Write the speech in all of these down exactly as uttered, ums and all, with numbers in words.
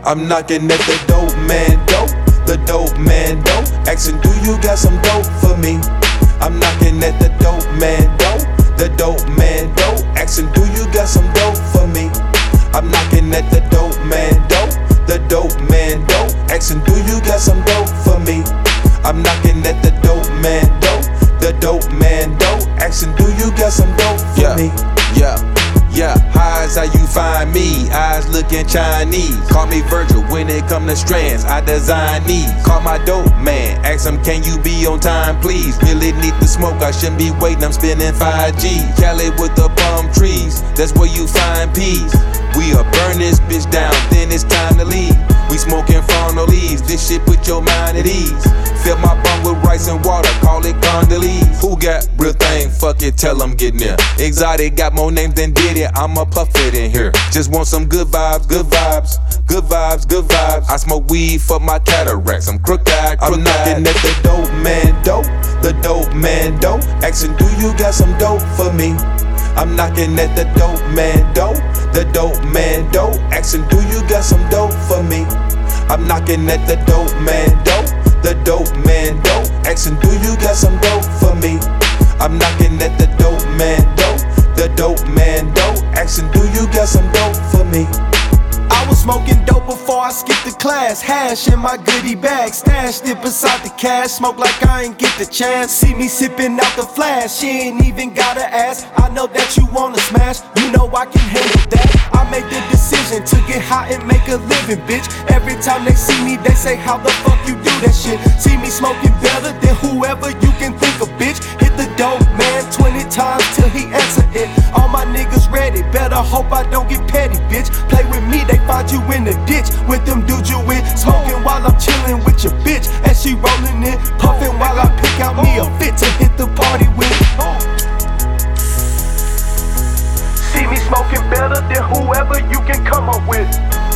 I'm knocking at the dope man dope, the dope man dope, asking do you got some dope for me? I'm knocking at the dope man dope, the dope man dope, asking do you got some dope for me? I'm knocking at the dope man dope, the dope man dope, asking do you got some dope for me? I'm knocking at the dope man dope, the dope man dope, asking do you got some dope for yeah, me? Yeah, yeah, highs how you find me, eyes looking Chinese. Call me Virgil when it come to strands, I design these. Call my dope man, ask him can you be on time please? Really need the smoke, I shouldn't be waiting, I'm spending five G's. Cali with the palm trees, that's where you find peace. We'll burn this bitch down, then it's time to leave. We smoking frontal leaves, this shit put your mind at ease. Fill my bum with rice and water, call it Condolese. Who got real thing? Fuck it, tell them get near. Exotic got more names than Diddy, I'ma puff it in here. Just want some good vibes, good vibes, good vibes, good vibes. I smoke weed for my cataracts, I'm crooked, I'm knocking at the dope man dope, the dope man dope, asking do you got some dope for me? I'm knocking at the dope man dope, the dope man dope, asking do you got some dope for me? I'm knocking at the dope man dope, the dope man dope, asking do you got some dope for me? I'm knocking at the dope man dope, the dope man dope, asking do you got some dope for me? I was smoking dope before I skipped the class. Hash in my goodie bag, stashed it beside the cash. Smoke like I ain't get the chance. See me sipping out the flash, she ain't even gotta ask. I know that you wanna smash, you know I can handle that. I made the decision to get hot and make a living, bitch. Every time they see me, they say how the fuck you do that shit. See me smoking better than whoever you can think of, bitch. Hit the dope man twenty times till he answer it. All my niggas ready, better hope I don't get petty, bitch. Play with me, they find you in the ditch with them dudes you with. Smoking while I'm chilling with your bitch, and she rolling in, puffing while I pick out me a fit to hit the party with. See me smoking better than whoever you can come up with.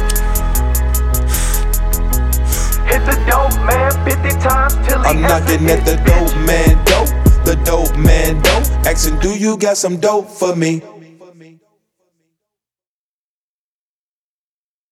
Hit the dope man fifty times till he I'm knocking at the dope man dope, the dope man dope, asking do you got some dope for me?